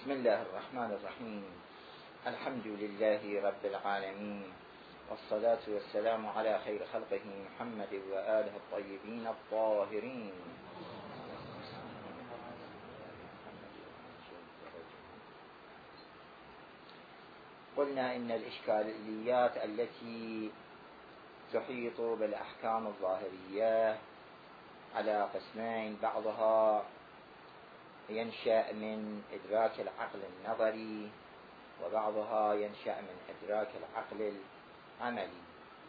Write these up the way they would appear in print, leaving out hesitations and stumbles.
بسم الله الرحمن الرحيم. الحمد لله رب العالمين، والصلاة والسلام على خير خلقه محمد وآله الطيبين الطاهرين. قلنا إن الإشكاليات التي تحيط بالأحكام الظاهرية على قسمين: بعضها ينشأ من إدراك العقل النظري، وبعضها ينشأ من إدراك العقل العملي.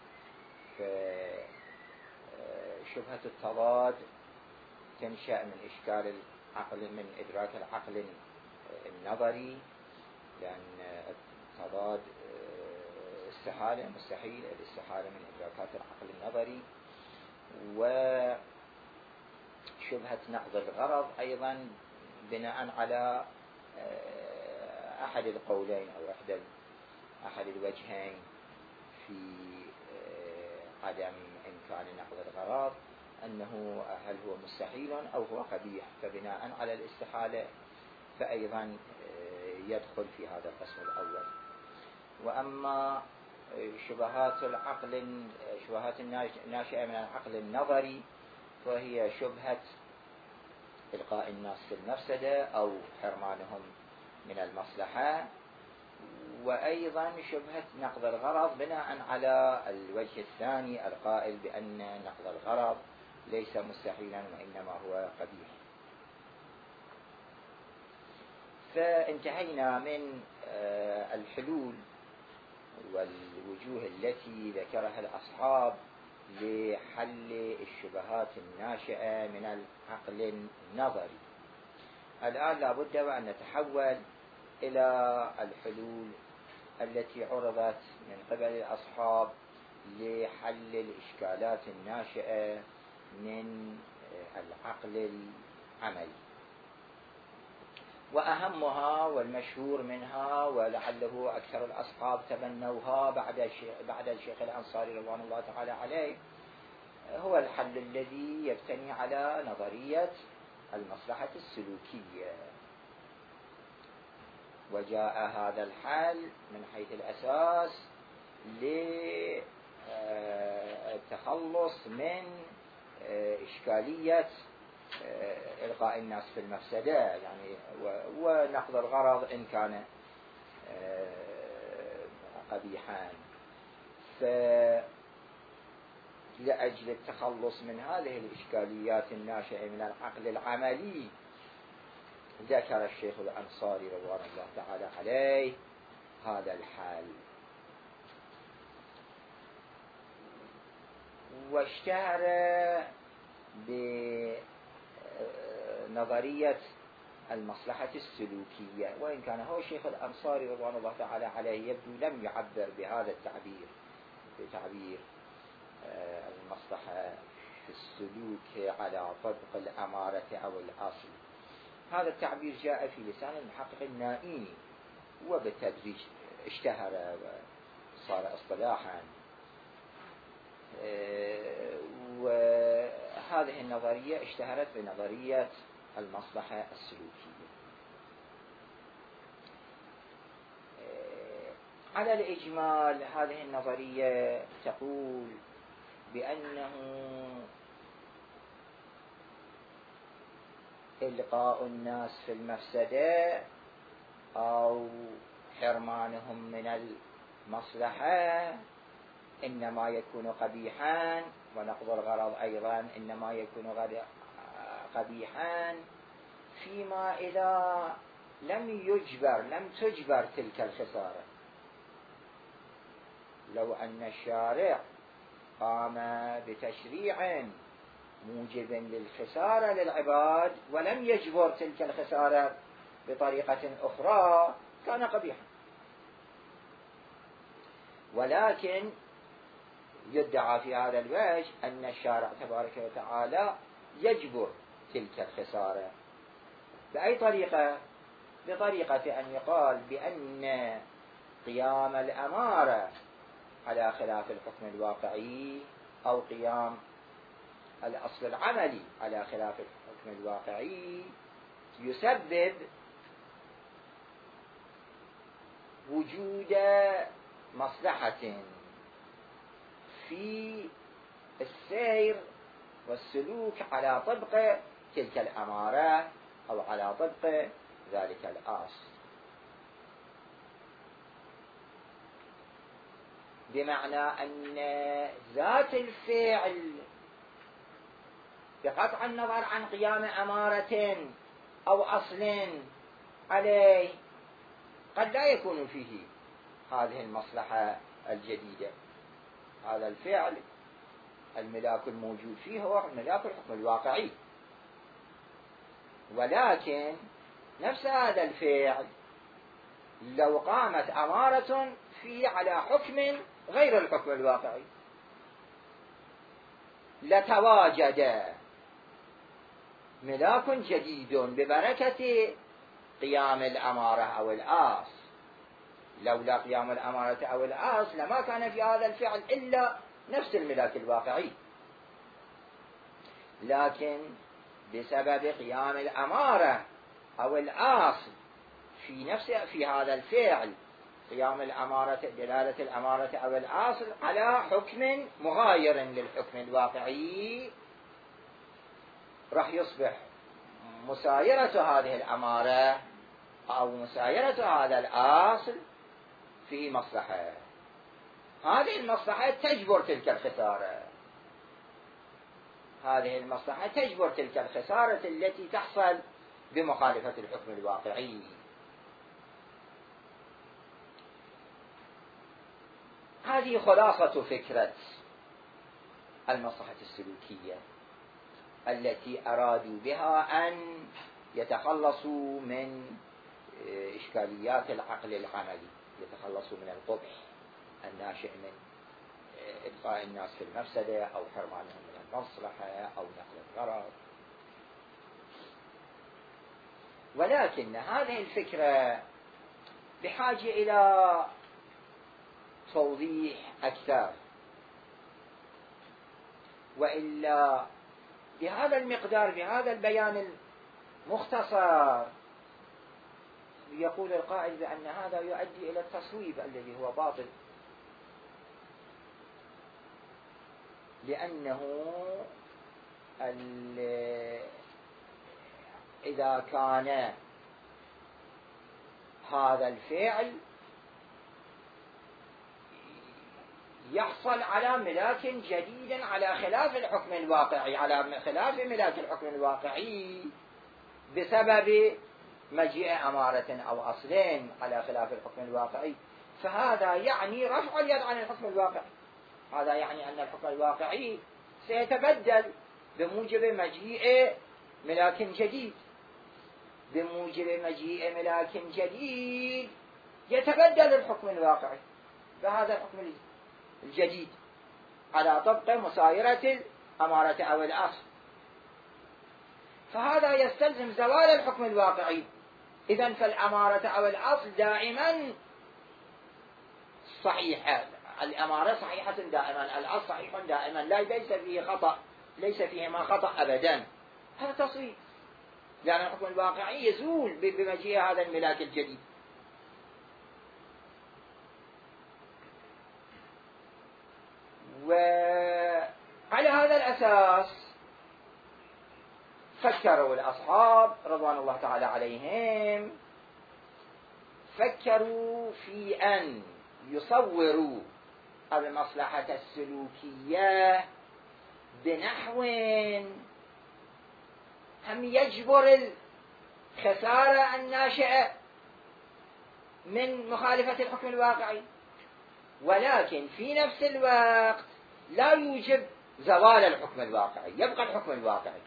فشبهة التضاد تنشأ من إشكال العقل، من إدراك العقل النظري، لأن التضاد استحالة، مستحيل الاستحالة من إدراكات العقل النظري. وشبهة نقض الغرض أيضا بناء على أحد القولين أو أحد الوجهين في عدم إمكان نقض الغرض، أنه هل هو مستحيل أو هو قبيح، فبناء على الاستحالة فأيضا يدخل في هذا القسم الأول. وأما شبهات الناشئة من العقل النظري فهي شبهة إلقاء الناس في المفسدة أو حرمانهم من المصلحة، وأيضا شبهة نقض الغرض بناء على الوجه الثاني القائل بأن نقض الغرض ليس مستحيلا وإنما هو قبيح. فانتهينا من الحلول والوجوه التي ذكرها الأصحاب لحل الشبهات الناشئة من العقل النظري. الآن لابد وأن نتحول إلى الحلول التي عرضت من قبل الأصحاب لحل الإشكالات الناشئة من العقل العملي. وأهمها والمشهور منها، ولعله أكثر الأصحاب تبنوها بعد الشيخ الأنصاري رضوان الله تعالى عليه، هو الحل الذي يبتني على نظرية المصلحة السلوكية. وجاء هذا الحل من حيث الأساس للتخلص من إشكالية إلقاء الناس في المفسدة، يعني ونقض الغرض إن كان قبيحا. فلأجل التخلص من هذه الإشكاليات الناشئة من العقل العملي ذكر الشيخ الأنصاري رضوان الله تعالى عليه هذا الحل، واشتهر بنظرية المصلحة السلوكية، وإن كان هو الشيخ الأنصاري رضوان الله تعالى عليه يبدو لم يعبر بهذا التعبير، بتعبير المصلحة في السلوك على طبق الأمارة أو الأصل. هذا التعبير جاء في لسان المحقق النائيني، وبالتدريج اشتهر وصار اصطلاحا. وهذه النظرية اشتهرت بنظرية المصلحة السلوكية. على الإجمال هذه النظرية تقول بأنه إلقاء الناس في المفسدة أو حرمانهم من المصلحة إنما يكون قبيحا، ونقض الغرض أيضا إنما يكون قبيحا فيما إذا لم تجبر تلك الخسارة. لو أن الشارع قام بتشريع موجب للخسارة للعباد ولم يجبر تلك الخسارة بطريقة أخرى كان قبيحا، ولكن يدعى في هذا الوجه أن الشارع تبارك وتعالى يجبر تلك الخسارة. بأي طريقة؟ بطريقة أن يقال بأن قيام الأمارة على خلاف الحكم الواقعي أو قيام الأصل العملي على خلاف الحكم الواقعي يسبب وجود مصلحة في السير والسلوك على طبق تلك الأمارة أو على طبق ذلك الأصل، بمعنى أن ذات الفعل بقطع النظر عن قيام أمارة أو أصل عليه قد لا يكون فيه هذه المصلحة الجديدة. هذا الفعل الملاك الموجود فيه هو ملاك الحكم الواقعي، ولكن نفس هذا الفعل لو قامت أمارة فيه على حكم غير الحكم الواقعي لتواجد ملاك جديد ببركة قيام الأمارة أو الأصل. لولا قيام الأمارة أو الأصل لما كان في هذا الفعل إلا نفس الملاك الواقعي، لكن بسبب قيام الأمارة أو الأصل في هذا الفعل، قيام الأمارة دلالة الأمارة أو الأصل على حكم مغاير للحكم الواقعي، راح يصبح مسايرة هذه الأمارة أو مسايرة هذا الأصل في مصلحة. هذه المصلحة تجبر تلك الخسارة، هذه المصلحة تجبر تلك الخسارة التي تحصل بمخالفة الحكم الواقعي. هذه خلاصة فكرة المصلحة السلوكية التي أرادوا بها أن يتخلصوا من إشكاليات العقل العملي، يتخلصوا من القبح الناشئ من إبقاء الناس في المفسدة أو حرمانهم من المصلحة أو نقل الضرر. ولكن هذه الفكرة بحاجة إلى توضيح أكثر، وإلا بهذا المقدار بهذا البيان المختصر يقول القائل بأن هذا يؤدي إلى التصويب الذي هو باطل، لأنه إذا كان هذا الفعل يحصل على ملاك جديد على خلاف الحكم الواقعي، على خلاف ملاك الحكم الواقعي بسبب مجيء أمارة أو أصلين على خلاف الحكم الواقعي، فهذا يعني رفع اليد عن الحكم الواقعي. هذا يعني أن الحكم الواقعي سيتبدل بموجب مجيء ملاك جديد، بموجب مجيء ملاك جديد يتبدل الحكم الواقعي بهذا الحكم الجديد على طبق مسايرة الأمارة أو الأصل، فهذا يستلزم زوال الحكم الواقعي. إذن فالأمارة أو الأصل دائما صحيحة، الأمارة صحيحة دائما، الأصل صحيح دائما، ليس فيه خطأ، ليس فيهما خطأ أبدا. هذا تصريح، لأن الحكم الواقعي يزول بمجيء هذا الملاك الجديد. وعلى هذا الأساس فكروا الأصحاب رضوان الله تعالى عليهم، فكروا في أن يصوروا المصلحة السلوكية بنحو هم يجبر الخسارة الناشئة من مخالفة الحكم الواقعي، ولكن في نفس الوقت لا يوجب زوال الحكم الواقعي، يبقى الحكم الواقعي.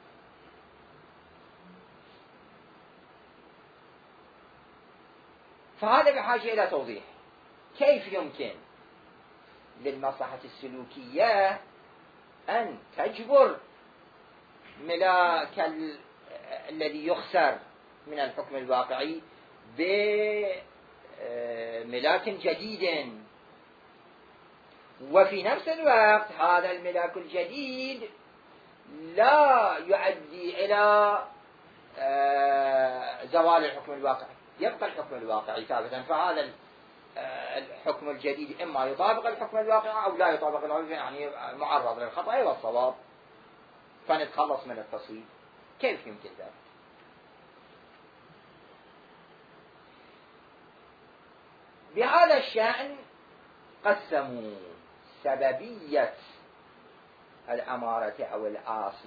فهذا بحاجة إلى توضيح. كيف يمكن للمصلحة السلوكية أن تجبر ملاك الذي يخسر من الحكم الواقعي بملاك جديد، وفي نفس الوقت هذا الملاك الجديد لا يؤدي إلى زوال الحكم الواقعي، يبقى الحكم الواقعي ثابتا. فهذا الحكم الجديد إما يطابق الحكم الواقع أو لا يطابق الحكم، يعني معرض للخطأ والصواب، فنتخلص من التصويب. كيف يمكن ذلك؟ بهذا الشأن قسموا سببية الأمارة أو الأصل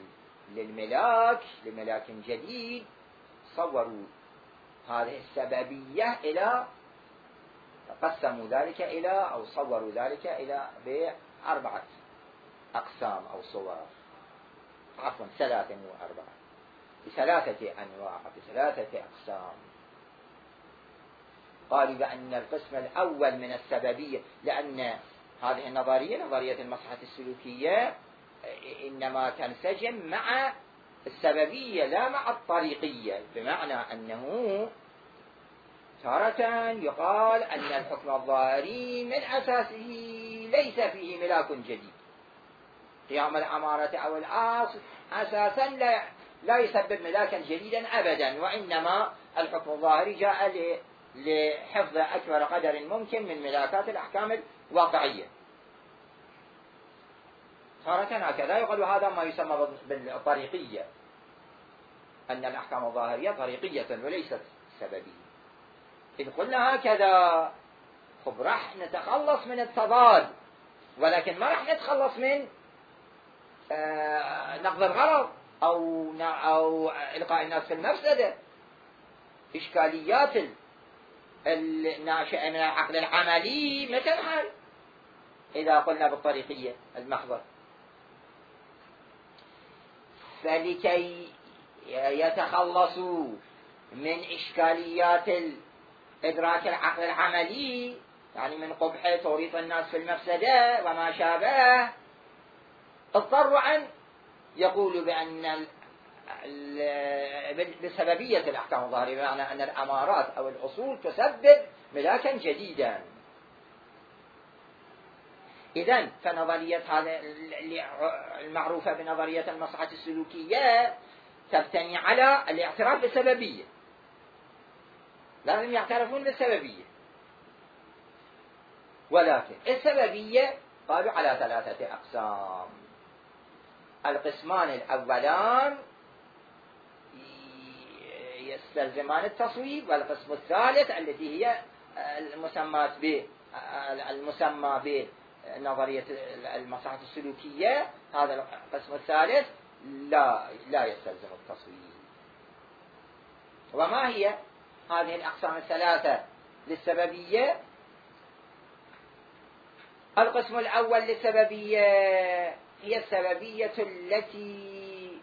لملاك جديد، صوروا هذه السببية إلى، قسموا ذلك إلى، أو صوروا ذلك إلى بأربعة أقسام أو صور، عفوا 3 و4، بثلاثة أنواع، بثلاثة أقسام. قالوا بأن القسم الأول من السببية، لأن هذه النظرية، نظرية المصلحة السلوكية، إنما تنسجم مع السببية لا مع الطريقية، بمعنى أنه تارة يقال أن الحكم الظاهري من أساسه ليس فيه ملاك جديد، قيام الأمارة أو الأصل أساسا لا يسبب ملاكا جديدا أبدا، وإنما الحكم الظاهري جاء لحفظ أكبر قدر ممكن من ملاكات الأحكام الواقعية. تارة هكذا يقال هذا ما يسمى بالطريقية، أن الأحكام الظاهرية طريقية وليست سببية. إذ قلنا هكذا خب راح نتخلص من التضاد، ولكن ما راح نتخلص من نقض الغرض أو إلقاء الناس في المفسدة. إشكاليات الناشئة من العقل العملي متى نحل إذا قلنا بالطريقية المحضة؟ فلكي يتخلصوا من إشكاليات إدراك العقل العملي، يعني من قبح توريط الناس في المفسدة وما شابه، اضطروا أن يقولوا بأن بسببية الأحكام الظاهرية، بمعنى أن الأمارات أو الأصول تسبب ملاكا جديدا. إذن فنظرية هذا المعروفة بنظرية المصلحة السلوكية تبتني على الاعتراف بالسببية، لازم يعترفون بالسببية، ولكن السببية قالوا على 3 أقسام. القسمان الأولان يستلزمان التصويب، والقسم الثالث التي هي المسمى بنظرية المصلحة السلوكية، هذا القسم الثالث لا يستلزم التصويب. وما هي هذه الأقسام ال3 للسببية؟ القسم الأول للسببية هي السببية التي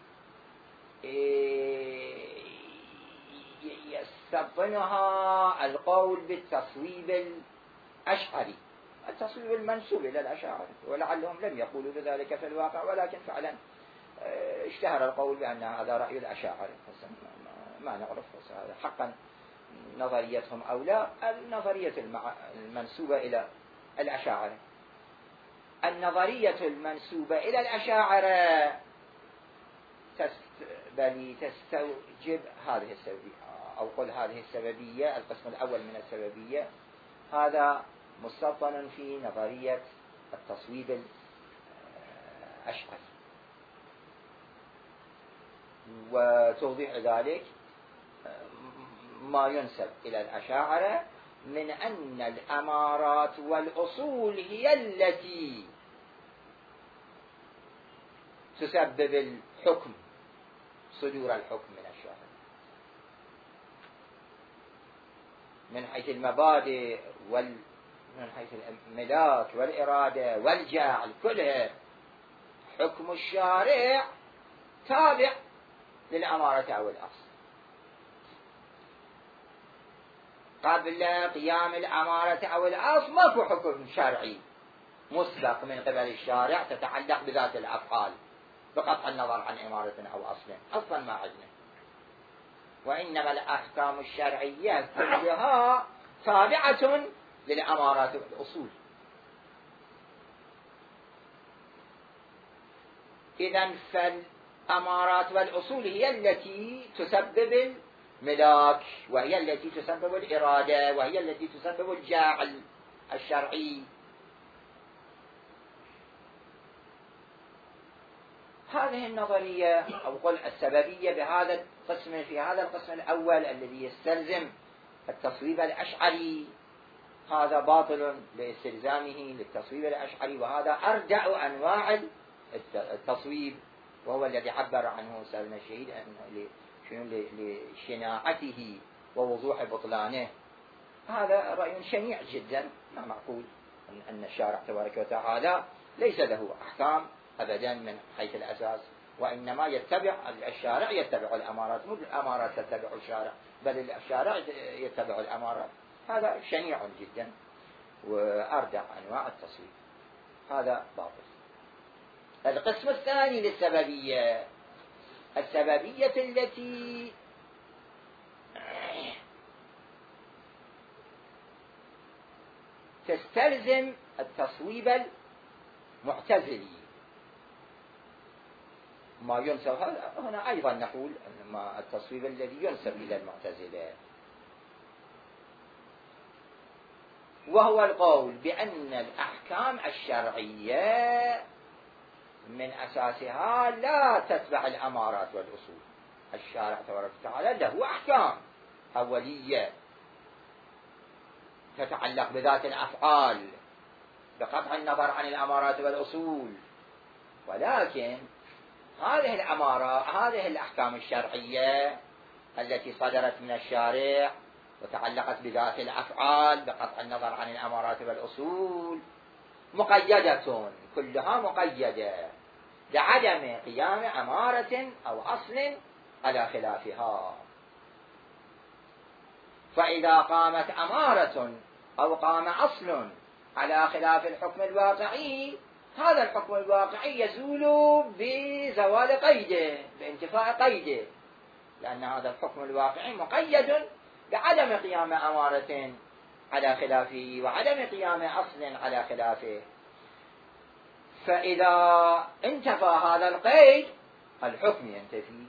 يستبطنها القول بالتصويب الأشعري، التصويب المنسوب إلى الأشاعرة، ولعلهم لم يقولوا بذلك في الواقع، ولكن فعلا اشتهر القول بأن هذا رأي الأشاعرة. ما نعرف هذا حقا نظريتهم أو لا. النظرية المنسوبة إلى الأشاعرة، النظرية المنسوبة إلى الأشاعرة تستوجب هذه السببية، أو قل هذه السببية. القسم الأول من السببية هذا مستبطن في نظرية التصويب الأشعري، وتوضيح ذلك ما ينسب إلى الأشاعرة من أن الأمارات والأصول هي التي تسبب الحكم، صدور الحكم من الشارع، من حيث المبادئ من حيث الملاك والإرادة والجعل، كلها حكم الشارع تابع للأمارة أو الأصل. قبل قيام الأمارة أو الأصل ماكو حكم شرعي مسبق من قبل الشارع تتعلق بذات الأفعال بقطع النظر عن أمارة أو أصل، أصلا ما عندنا. وإنما الأحكام الشرعية كلها تابعة للأمارات والأصول. إذن فالأمارات والأصول هي التي تسبب ملاك، وهي التي تسبب الإرادة، وهي التي تسبب الجاعل الشرعي. هذه النظرية أو قل السببية بهذا القسم، في هذا القسم الأول الذي يستلزم التصويب الأشعري، هذا باطل لاستلزامه للتصويب الأشعري، وهذا أردع أنواع التصويب، وهو الذي عبر عنه سيدنا الشهيد لشناعته ووضوح بطلانه. هذا رأي شنيع جدا، ما معقول أن الشارع تبارك وتعالى ليس له أحكام أبدا من حيث الأساس، وإنما يتبع الشارع، يتبع الأمارات، مو الأمارات تتبع الشارع، بل الشارع يتبع الأمارات. هذا شنيع جدا وأردع أنواع التصوير، هذا باطل. القسم الثاني للسببية، السببية التي تستلزم التصويب المعتزلي، ما ينسب هنا أيضا نقول ما التصويب الذي ينسب إلى المعتزلة، وهو القول بأن الأحكام الشرعية من أساسها لا تتبع الأمارات والأصول. الشارع تبارك وتعالى له أحكام أولية تتعلق بذات الأفعال بقطع النظر عن الأمارات والأصول، ولكن هذه الأحكام الشرعية التي صدرت من الشارع وتعلقت بذات الأفعال بقطع النظر عن الأمارات والأصول مقيدة، كلها مقيدة بعدم قيام أمارة أو أصل على خلافها. فإذا قامت أمارة أو قام أصل على خلاف الحكم الواقعي، هذا الحكم الواقعي يزول بزوال قيده، بانتفاء قيده، لأن هذا الحكم الواقعي مقيد بعدم قيام أمارة على خلافه وعدم قيام أصل على خلافه. فإذا انتفى هذا القيد الحكم ينتفي،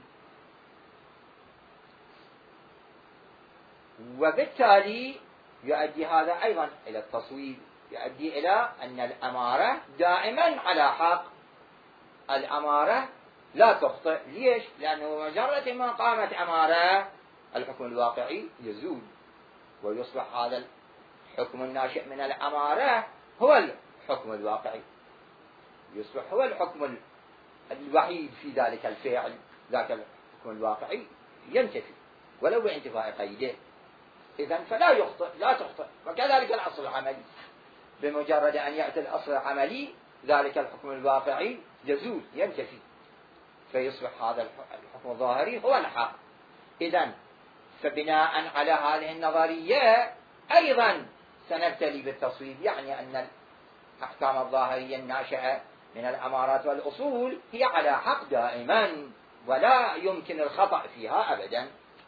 وبالتالي يؤدي هذا أيضا إلى التصويب، يؤدي إلى أن الأمارة دائما على حق، الأمارة لا تخطئ. ليش؟ لأنه مجرد ما قامت أمارة الحكم الواقعي يزول، ويصبح هذا الحكم الناشئ من الأمارة هو الحكم الواقعي، يصبح هو الحكم الوحيد في ذلك الفعل، ذاك الحكم الواقعي ينتفي ولو بانتفاء قيده. إذن فلا يخطئ، لا تخطئ. وكذلك الأصل العملي، بمجرد أن يأتي الأصل العملي ذلك الحكم الواقعي يزول ينتفي، فيصبح هذا الحكم الظاهري هو الحق. إذن فبناء على هذه النظرية أيضا سنبتلي بالتصويب، يعني أن الأحكام الظاهرية الناشئة من الأمارات والأصول هي على حق دائما ولا يمكن الخطأ فيها أبدا.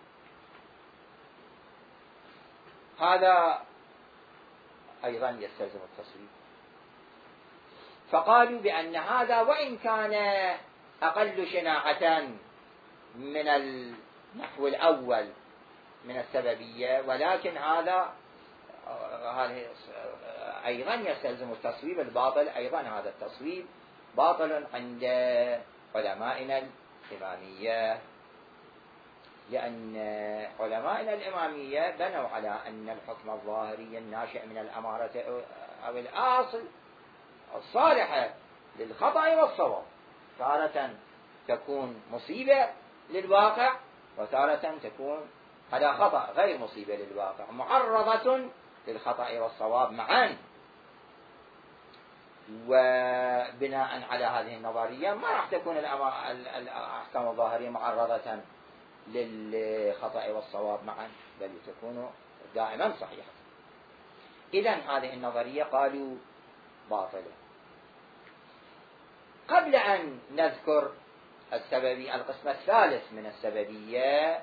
هذا أيضا يستلزم التصويب. فقالوا بأن هذا وإن كان أقل شناعة من النحو الأول من السببية، ولكن هذا أيضا يستلزم التصويب الباطل. أيضا هذا التصويب باطل عند علمائنا الإمامية، لأن علمائنا الإمامية بنوا على أن الحكم الظاهري الناشئ من الأمارة أو الأصل الصالحة للخطأ والصواب تارة تكون مصيبة للواقع، وتارة تكون على خطأ غير مصيبة للواقع، معرضة للخطأ والصواب معا. وبناء على هذه النظرية ما راح تكون الأحكام الظاهرية معرضة للخطأ والصواب معا، بل تكون دائما صحيحة. إذن هذه النظرية قالوا باطلة. قبل أن نذكر القسم الثالث من السببية،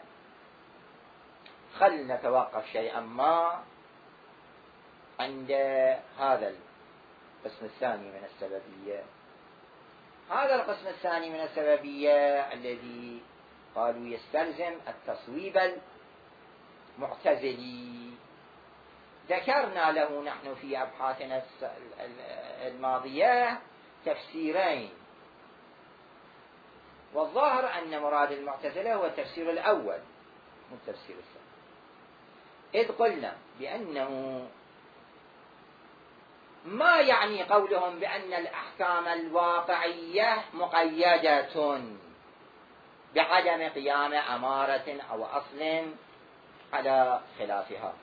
خلنا نتوقف شيئا ما عند هذا القسم الثاني من السببية. هذا القسم الثاني من السببية الذي قالوا يستلزم التصويب معتزلي. ذكرنا له نحن في أبحاثنا الماضية تفسيرين، والظاهر أن مراد المعتزلة هو التفسير الأول مو التفسير الثاني، إذ قلنا بأنه ما يعني قولهم بأن الأحكام الواقعية مقيدة بعدم قيام أمارة أو أصل على خلافها.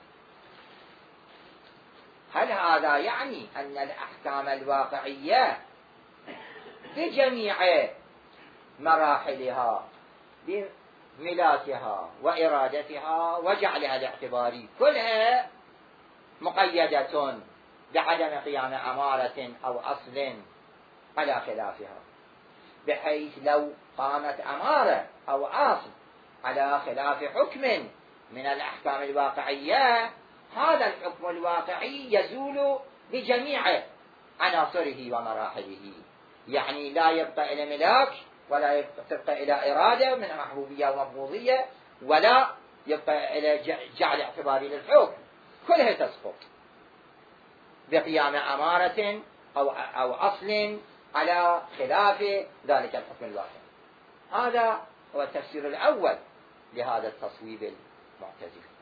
هل هذا يعني أن الأحكام الواقعية بجميع مراحلها بملاكها وإرادتها وجعلها الاعتباري كلها مقيدة بعدم قيام أمارة أو أصل على خلافها، بحيث لو قامت أمارة أو أصل على خلاف حكم من الأحكام الواقعية، هذا الحكم الواقعي يزول بجميع عناصره ومراحله، يعني لا يبقى إلى ملاك ولا تبقى إلى إرادة من محبوبية ومبغوضية، ولا يبقى إلى جعل اعتباري للحكم، كلها تسقط بقيام أمارة أو أصل على خلاف ذلك الحكم الواقعي. هذا هو التفسير الأول لهذا التصويب المعتزلي.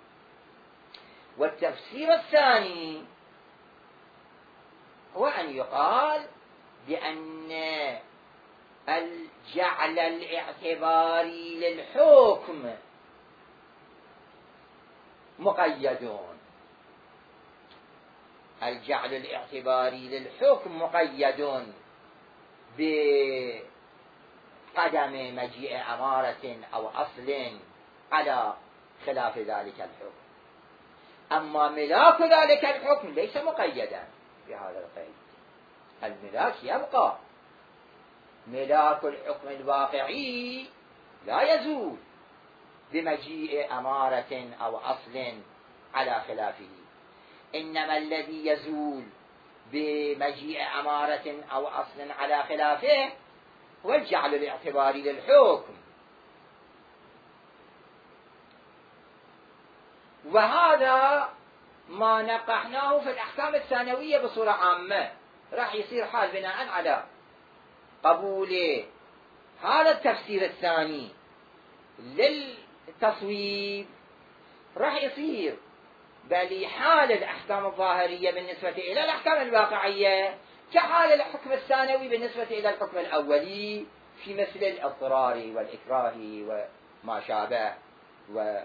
والتفسير الثاني هو أن يقال بأن الجعل الاعتباري للحكم مقيدون، الجعل الاعتباري للحكم مقيد بقدم مجيء أمارة أو أصل على خلاف ذلك الحكم، أما ملاك ذلك الحكم ليس مقيدا بهذا القيد، الملاك يبقى، ملاك الحكم الواقعي لا يزول بمجيء أمارة أو أصل على خلافه، إنما الذي يزول بمجيء أمارة أو أصل على خلافه هو الجعل الاعتباري للحكم. وهذا ما نقحناه في الأحكام الثانوية بصورة عامة، راح يصير حال بناء على قبول هذا التفسير الثاني للتصويب، راح يصير بل حال الأحكام الظاهرية بالنسبة إلى الأحكام الواقعية كحال الحكم الثانوي بالنسبة إلى الحكم الأولي، في مثل الإضطرار والإكراه وما شابه، و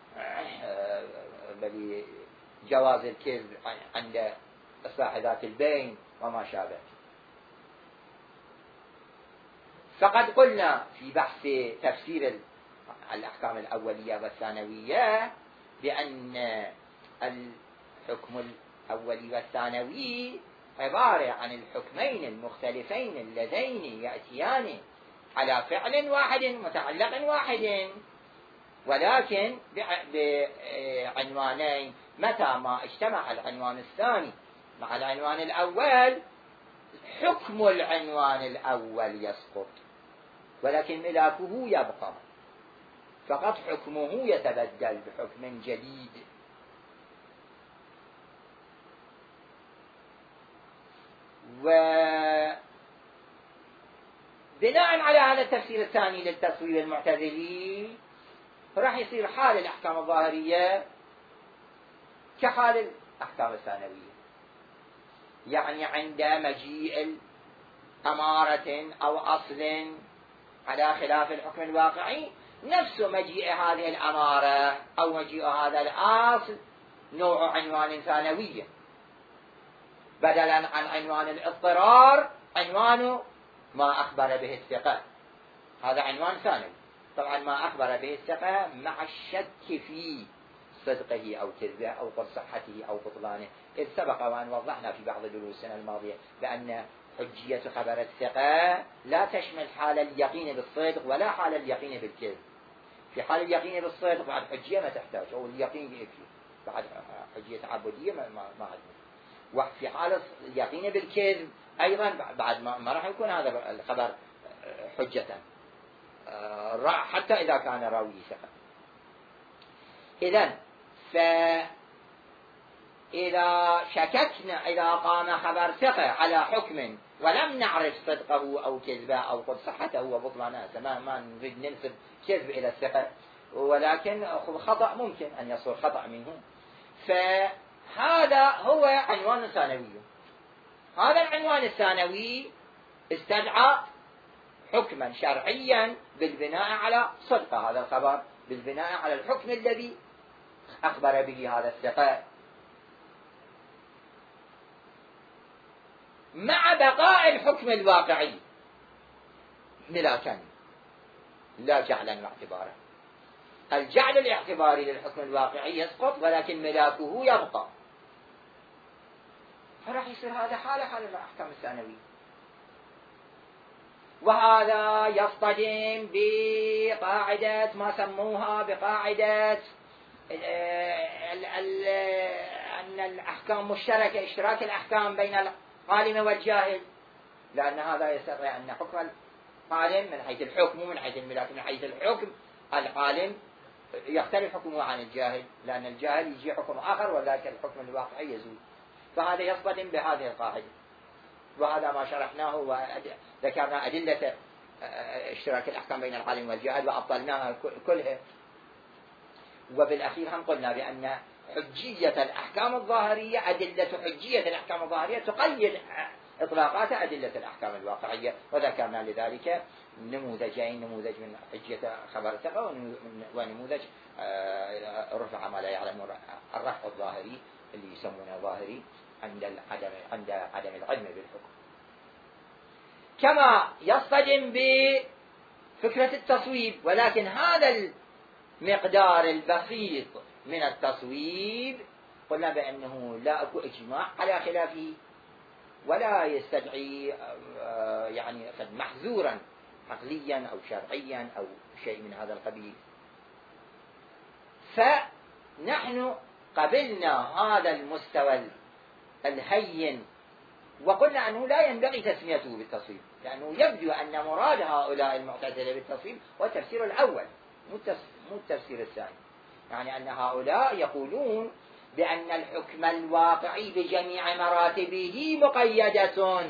بل جواز الكذب عند إصلاح ذات البين وما شابه. فقد قلنا في بحث تفسير الأحكام الأولية والثانوية بأن الحكم الأولي والثانوي عبارة عن الحكمين المختلفين اللذين يأتيان على فعل واحد متعلق واحد، ولكن بعنوانين. متى ما اجتمع العنوان الثاني مع العنوان الأول حكم العنوان الأول يسقط، ولكن ملاكه يبقى، فقط حكمه يتبدل بحكم جديد. وبناء على هذا التفسير الثاني للتصويب المعتزلي راح يصير حال الأحكام الظاهرية كحال الأحكام الثانوية، يعني عند مجيء أمارة أو أصل على خلاف الحكم الواقعي نفس مجيء هذه الأمارة أو مجيء هذا الأصل نوع عنوان ثانوي، بدلا عن عنوان الاضطرار عنوان ما أخبر به الثقة، هذا عنوان ثانوي. طبعا ما أخبر به الثقة مع الشك في صدقه أو كذبه أو صحته أو بطلانه، إذ سبق وأن وضحنا في بعض دروسنا الماضية بأن حجية خبر الثقة لا تشمل حال اليقين بالصدق ولا حال اليقين بالكذب. في حال اليقين بالصدق بعد حجية ما تحتاج، أو اليقين يكفي، بعد حجية تعبدية ما عندنا. وفي حال اليقين بالكذب أيضا بعد ما راح يكون هذا الخبر حجة حتى إذا كان راوي ثقة. إذن فإذا شككنا، إذا قام خبر ثقة على حكم ولم نعرف صدقه أو كذبه أو قد صحته وبطلانه، ما نريد ننسب كذب إلى الثقة، ولكن خطأ ممكن أن يصير خطأ منه، فهذا هو عنوان ثانوي. هذا العنوان الثانوي استدعى حكما شرعيا بالبناء على صدق هذا الخبر، بالبناء على الحكم الذي أخبر به هذا الثقة، مع بقاء الحكم الواقعي ملاكا لا جعلا واعتبارا. الجعل الاعتباري للحكم الواقعي يسقط، ولكن ملاكه يبقى، فراح يصير هذا حال الأحكام الثانوية. وهذا يصطدم بقاعدة ما سموها بقاعدة أن الأحكام مشتركة، اشتراك الأحكام بين العالم والجاهل، لأن هذا يستطيع أن حكم العالم من حيث الحكم من حيث الملاك من حيث الحكم، العالم يختلف حكمه عن الجاهل، لأن الجاهل يجي حكم آخر وذلك الحكم الواقعي يزول. فهذا يصطدم بهذه القاعدة، وهذا ما شرحناه وذكرنا أدلة اشتراك الأحكام بين العالم والجاهل وأبطلناها كلها. وبالأخير هم قلنا بأن حجية الأحكام الظاهرية، أدلة حجية الأحكام الظاهرية تقيد إطلاقات أدلة الأحكام الواقعية، وذكرنا لذلك نموذجين، نموذج من حجية خبر الثقة ونموذج رفع ما لا يعلم، الرفع الظاهري اللي يسمونه ظاهري عند عدم العلم بالحكم. كما يصطدم بفكرة التصويب، ولكن هذا المقدار البسيط من التصويب قلنا بأنه لا أكو إجماع على خلافه، ولا يستدعي يعني محذورا عقليا أو شرعيا أو شيء من هذا القبيل. فنحن قبلنا هذا المستوى الهين، وقلنا أنه لا ينبغي تسميته بالتصويب، لأنه يبدو أن مراد هؤلاء المعتزلة بالتصويب هو التفسير الأول مو التفسير الثاني، يعني أن هؤلاء يقولون بأن الحكم الواقعي بجميع مراتبه مقيدة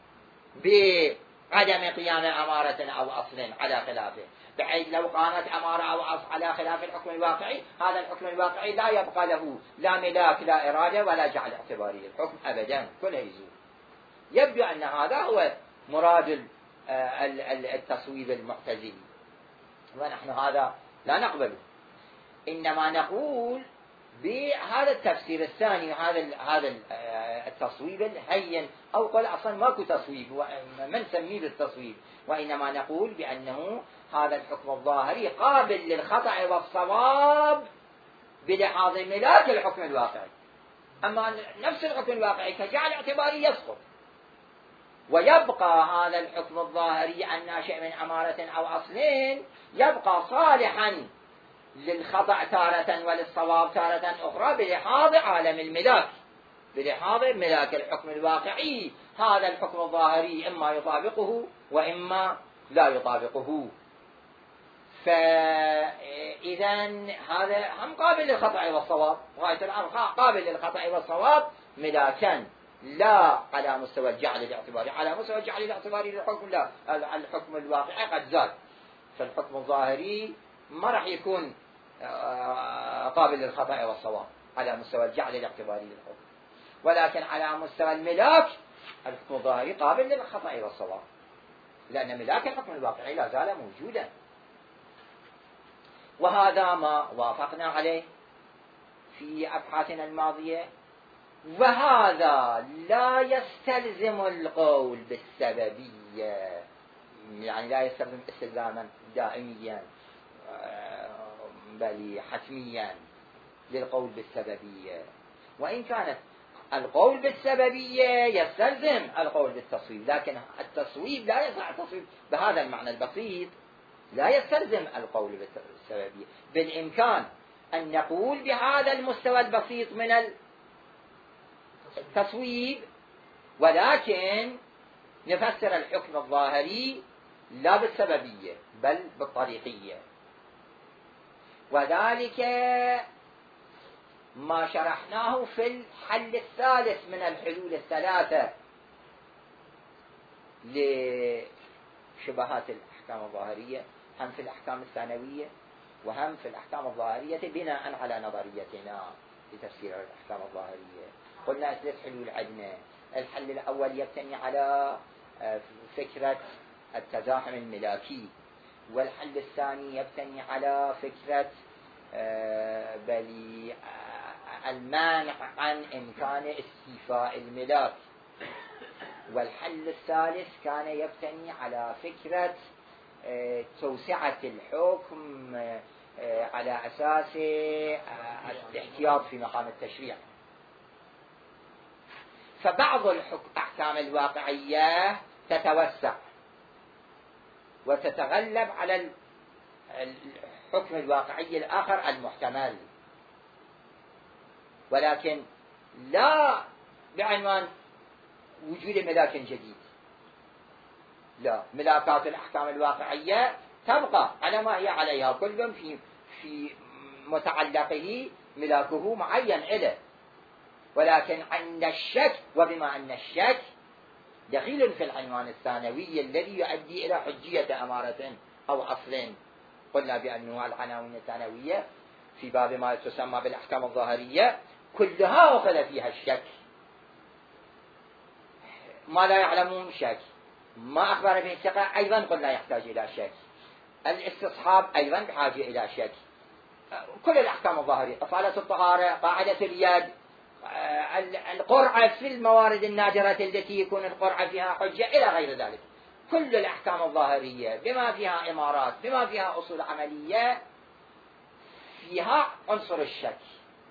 بعدم قيام أمارة أو أصل على خلافه، بحيث لو قامت أمارة أو أصل على خلاف الحكم الواقعي، هذا الحكم الواقعي لا يبقى له لا ملاك لا إرادة ولا جعل اعتباري للحكم أبدا، كله يزول. يبدو أن هذا هو مراد التصويب المعتزلي، ونحن هذا لا نقبله، إنما نقول بهذا التفسير الثاني، هذا التصويب الهين، أو قل أصلا ماكو تصويب من نسميه بالتصويب، وإنما نقول بأنه هذا الحكم الظاهري قابل للخطأ والصواب بلحاظ ملاك الحكم الواقعي، أما نفس الحكم الواقعي كجعل اعتباري يسقط، ويبقى هذا الحكم الظاهري الناشئ من أمارة أو أصلين يبقى صالحا للخطأ تارة وللصواب تارة أخرى بلحاظ عالم الملاك، بلحاظ ملاك الحكم الواقعي. هذا الحكم الظاهري إما يطابقه وإما لا يطابقه، فإذا هذا هم قابل للخطأ والصواب، غاية الأمر قابل للخطأ والصواب ملاكا، لا على مستوى الجعل الاعتباري. على مستوى الجعل الاعتباري للحكم لا، الحكم الواقعي قد زاد، فالحكم الظاهري ما راح يكون قابل للخطأ والصواب على مستوى الجعل الاعتباري للحكم، ولكن على مستوى الملاك الحكم الظاهري قابل للخطأ والصواب، لأن ملاك الحكم الواقعي لا زال موجودا. وهذا ما وافقنا عليه في أبحاثنا الماضية، وهذا لا يستلزم القول بالسببية، يعني لا يستلزم استلزاما دائميا بل حتميا للقول بالسببية، وإن كانت القول بالسببية يستلزم القول بالتصويب، لكن التصويب لا يصح التصويب بهذا المعنى البسيط، لا يستلزم القول بالسببية. بالإمكان أن نقول بهذا المستوى البسيط من التصويب، ولكن نفسر الحكم الظاهري لا بالسببية بل بالطريقية، وذلك ما شرحناه في الحل الثالث من الحلول الثلاثة لشبهات الأحكام الظاهرية، هم في الأحكام الثانوية وهم في الأحكام الظاهرية بناء على نظريتنا لتفسير الأحكام الظاهرية. قلنا 3 حلول عندنا. الحل الأول يبتني على فكرة التزاحم الملاكي، والحل الثاني يبتني على فكرة المانع عن إمكان استيفاء الملاك، والحل الثالث كان يبتني على فكرة توسعة الحكم على أساس الاحتياط في مقام التشريع. فبعض الأحكام الواقعية تتوسع وتتغلب على الحكم الواقعي الآخر المحتمل، ولكن لا بعنوان وجود ملاك جديد، لا، ملاكات الأحكام الواقعية تبقى على ما هي عليها، كل في متعلقه ملاكه معين إله، ولكن عند الشك، وبما أن الشك دخيل في العنوان الثانوي الذي يؤدي إلى حجية أمارة أو أصل، قلنا بأنه العناوين الثانوية في باب ما تسمى بالأحكام الظاهرية كلها أخذ فيها الشك، ما لا يعلمون شك، ما أخبر به الثقة أيضا قلنا يحتاج إلى شك، الاستصحاب أيضا بحاجة إلى شك، كل الأحكام الظاهرية، أصالة الطهارة، قاعدة اليد، القرعة في الموارد النادرة التي يكون القرعة فيها حجة إلى غير ذلك، كل الأحكام الظاهرية بما فيها إمارات، بما فيها أصول عملية، فيها عنصر الشك،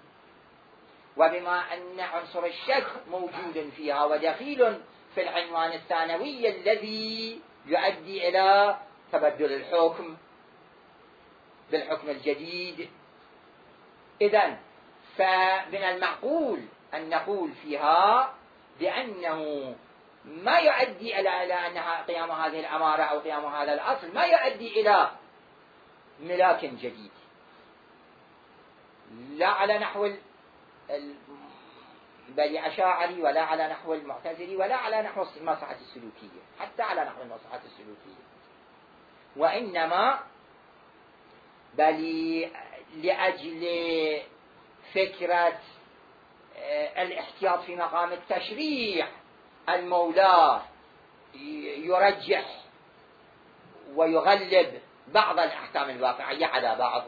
وبما أن عنصر الشك موجود فيها ودخيل في العنوان الثانوي الذي يؤدي إلى تبدل الحكم بالحكم الجديد، إذن فمن المعقول أن نقول فيها بأنه ما يؤدي إلى أنها قيام هذه الأمارة أو قيام هذا الأصل ما يؤدي إلى ملاك جديد، لا على نحو بل أشاعري، ولا على نحو المعتزلي، ولا على نحو المصلحة السلوكية، حتى على نحو المصلحة السلوكية، وإنما بل لأجل فكرة الاحتياط في مقام التشريع، المولى يرجح ويغلب بعض الأحكام الواقعية على بعض،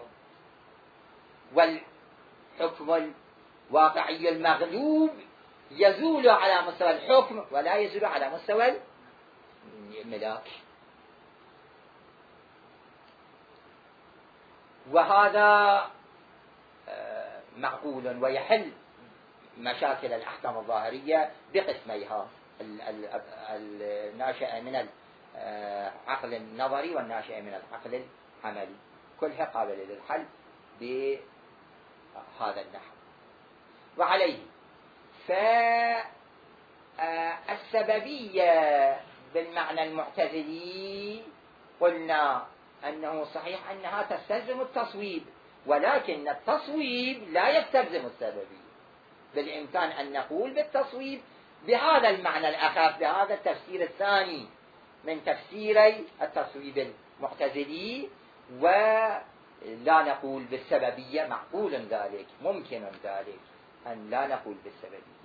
والحكم الواقعي المغلوب يزول على مستوى الحكم ولا يزول على مستوى الملاك، وهذا معقول ويحل مشاكل الأحكام الظاهرية بقسميها، الناشئة من العقل النظري والناشئة من العقل العملي، كلها قابلة للحل بهذا النحو. وعليه فالسببية بالمعنى المعتزلي قلنا أنه صحيح أنها تستلزم التصويب، ولكن التصويب لا يستلزم السببية، بالإمكان أن نقول بالتصويب بهذا المعنى الأخف، بهذا التفسير الثاني من تفسيري التصويب المعتزلي، ولا نقول بالسببية، معقول ذلك، ممكن ذلك أن لا نقول بالسببية.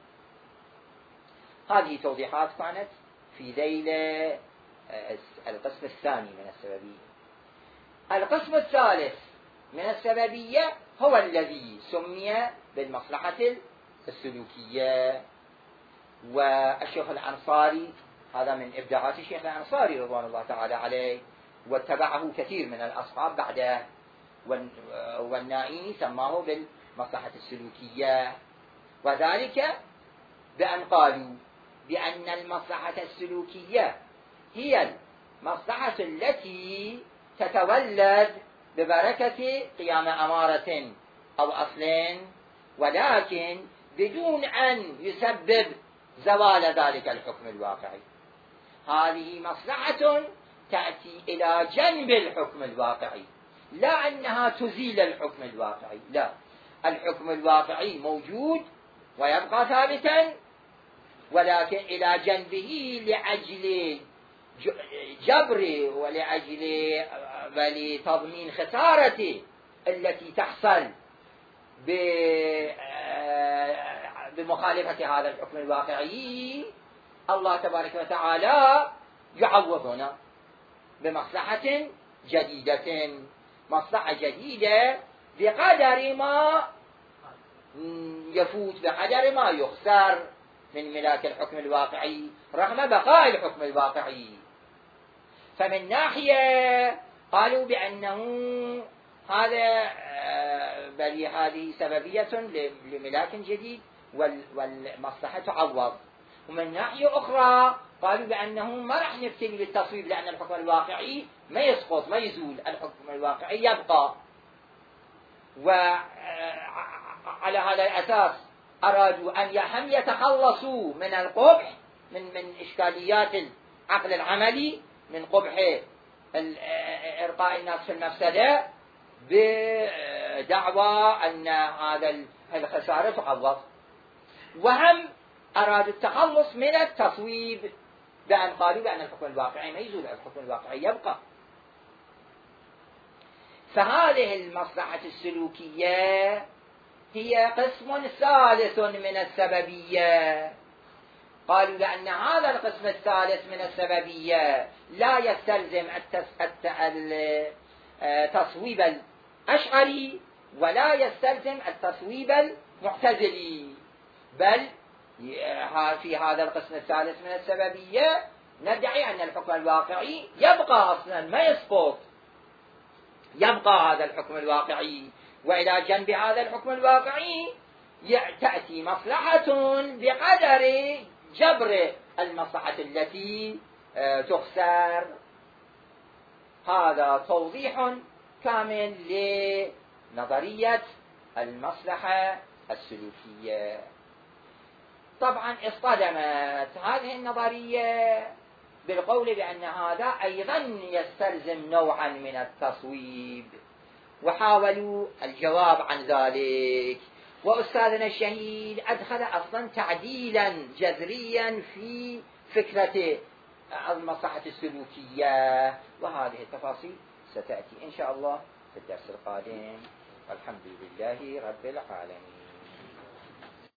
هذه توضيحات كانت في ذيل القسم الثاني من السببية. القسم الثالث من السببية هو الذي سمي بالمصلحة السلوكية، والشيخ الأنصاري هذا من إبداعات الشيخ الأنصاري رضوان الله تعالى عليه، واتبعه كثير من الأصحاب بعده، والنائي سماه بالمصلحة السلوكية، وذلك بأن قالوا بأن المصلحة السلوكية هي المصلحة التي تتولد ببركة قيام أمارة أو أصلين، ولكن بدون أن يسبب زوال ذلك الحكم الواقعي. هذه مصلحة تأتي إلى جنب الحكم الواقعي، لا أنها تزيل الحكم الواقعي، لا، الحكم الواقعي موجود ويبقى ثابتا، ولكن إلى جنبه لأجل جبر ولتضمين خسارته التي تحصل بمخالفة هذا الحكم الواقعي، الله تبارك وتعالى يعوضنا بمصلحة جديدة، مصلحة جديدة بقدر ما يفوت بقدر ما يخسر من ملاك الحكم الواقعي رغم بقاء الحكم الواقعي. فمن ناحية قالوا بأنه هذا بل هذه سببية لملاك جديد والمصلحة تعوض، ومن ناحية أخرى قالوا بأنه ما راح نبتلي بالتصويب لأن الحكم الواقعي ما يسقط ما يزول، الحكم الواقعي يبقى. وعلى هذا الأساس أرادوا أن هم يتخلصوا من القبح من إشكاليات العقل العملي، من قبح إرقاء الناس في المفسدة، بدعوى أن هذا الخسارة تعوض، وهم أرادوا التخلص من التصويب بأن قالوا بأن الحكم الواقعي ما يزول، الحكم الواقعي يبقى. فهذه المصلحة السلوكية هي قسم ثالث من السببية. قالوا لأن هذا القسم الثالث من السببية لا يستلزم التصويب الأشعري ولا يستلزم التصويب المعتزلي، بل في هذا القسم الثالث من السببية ندعي أن الحكم الواقعي يبقى أصلا ما يسقط، يبقى هذا الحكم الواقعي، وإلى جنب هذا الحكم الواقعي تأتي مصلحة بقدر جبر المصلحة التي تخسر. هذا توضيح كامل لنظرية المصلحة السلوكية. طبعا اصطدمت هذه النظرية بالقول بأن هذا أيضا يستلزم نوعا من التصويب، وحاولوا الجواب عن ذلك، وأستاذنا الشهيد أدخل أصلا تعديلا جذريا في فكرة المصلحة السلوكية، وهذه التفاصيل ستأتي إن شاء الله في الدرس القادم. والحمد لله رب العالمين.